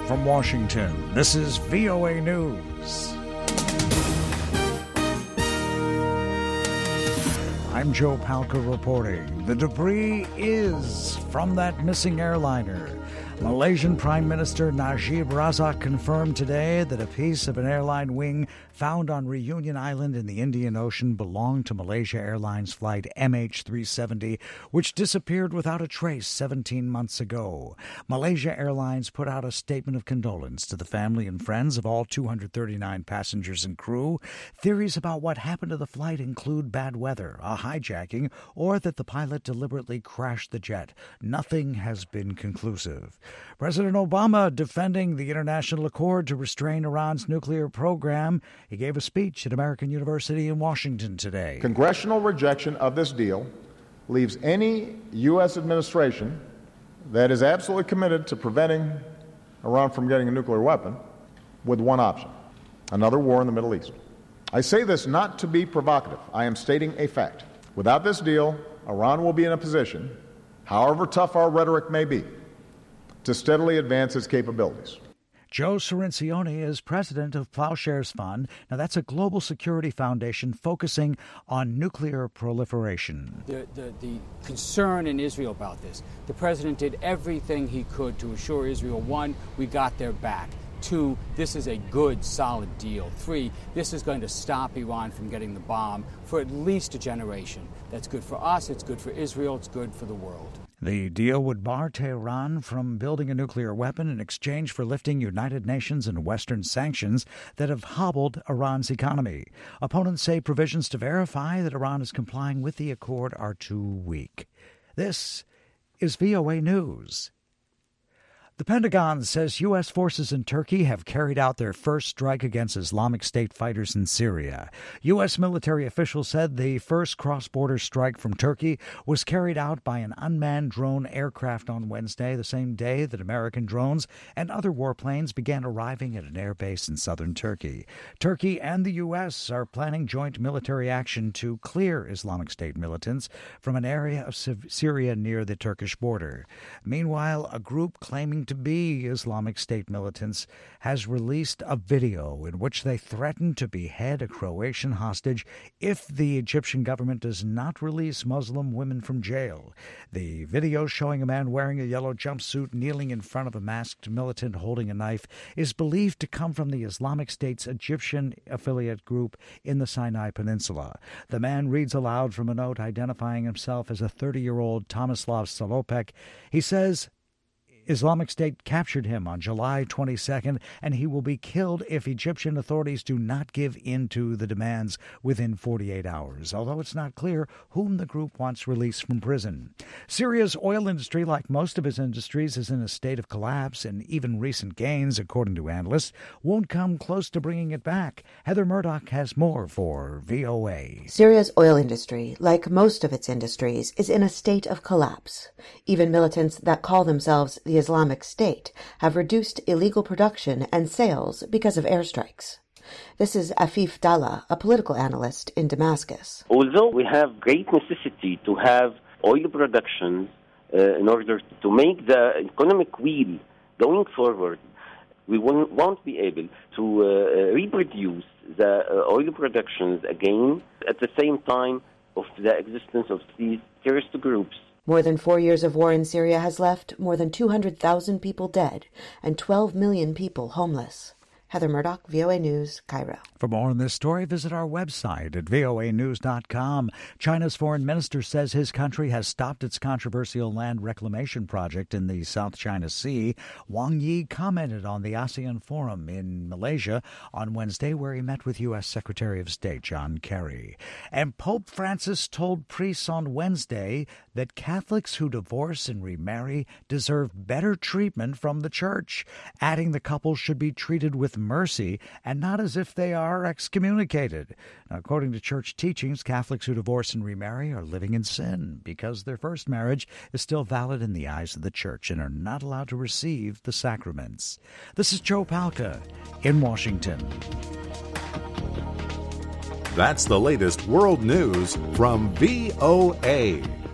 from Washington, this is VOA News. I'm Joe Palca reporting. The debris is from that missing airliner. Malaysian Prime Minister Najib Razak confirmed today that a piece of an airline wing found on Reunion Island in the Indian Ocean belonged to Malaysia Airlines flight MH370, which disappeared without a trace 17 months ago. Malaysia Airlines put out a statement of condolence to the family and friends of all 239 passengers and crew. Theories about what happened to the flight include bad weather, a hijacking, or that the pilot deliberately crashed the jet. Nothing has been conclusive. President Obama defending the international accord to restrain Iran's nuclear program. He gave a speech at American University in Washington today. Congressional rejection of this deal leaves any U.S. administration that is absolutely committed to preventing Iran from getting a nuclear weapon with one option: another war in the Middle East. I say this not to be provocative. I am stating a fact. Without this deal, Iran will be in a position, however tough our rhetoric may be, to steadily advance its capabilities. Joe Cirincione is president of Plowshares Fund. Now, that's a global security foundation focusing on nuclear proliferation. The concern in Israel about this, the president did everything he could to assure Israel, 1, we got their back. 2, this is a good, solid deal. 3, this is going to stop Iran from getting the bomb for at least a generation. That's good for us, it's good for Israel, it's good for the world. The deal would bar Tehran from building a nuclear weapon in exchange for lifting United Nations and Western sanctions that have hobbled Iran's economy. Opponents say provisions to verify that Iran is complying with the accord are too weak. This is VOA News. The Pentagon says U.S. forces in Turkey have carried out their first strike against Islamic State fighters in Syria. U.S. military officials said the first cross-border strike from Turkey was carried out by an unmanned drone aircraft on Wednesday, the same day that American drones and other warplanes began arriving at an airbase in southern Turkey. Turkey and the U.S. are planning joint military action to clear Islamic State militants from an area of Syria near the Turkish border. Meanwhile, a group claiming to be Islamic State militants has released a video in which they threaten to behead a Croatian hostage if the Egyptian government does not release Muslim women from jail. The video showing a man wearing a yellow jumpsuit kneeling in front of a masked militant holding a knife is believed to come from the Islamic State's Egyptian affiliate group in the Sinai Peninsula. The man reads aloud from a note identifying himself as a 30-year-old Tomislav Salopek. He says Islamic State captured him on July 22nd, and he will be killed if Egyptian authorities do not give in to the demands within 48 hours, although it's not clear whom the group wants released from prison. Syria's oil industry, like most of its industries, is in a state of collapse, and even recent gains, according to analysts, won't come close to bringing it back. Heather Murdoch has more for VOA. Syria's oil industry, like most of its industries, is in a state of collapse. Even militants that call themselves the Islamic State have reduced illegal production and sales because of airstrikes. This is Afif Dalla, a political analyst in Damascus. Although we have great necessity to have oil production in order to make the economic wheel going forward, we won't be able to reproduce the oil productions again at the same time of the existence of these terrorist groups. More than 4 years of war in Syria has left more than 200,000 people dead and 12 million people homeless. Heather Murdoch, VOA News, Cairo. For more on this story, visit our website at voanews.com. China's foreign minister says his country has stopped its controversial land reclamation project in the South China Sea. Wang Yi commented on the ASEAN Forum in Malaysia on Wednesday, where he met with U.S. Secretary of State John Kerry. And Pope Francis told priests on Wednesday that Catholics who divorce and remarry deserve better treatment from the Church, adding the couple should be treated with mercy and not as if they are excommunicated. Now, according to church teachings, Catholics who divorce and remarry are living in sin because their first marriage is still valid in the eyes of the Church and are not allowed to receive the sacraments. This is Joe Palca in Washington. That's the latest world news from VOA.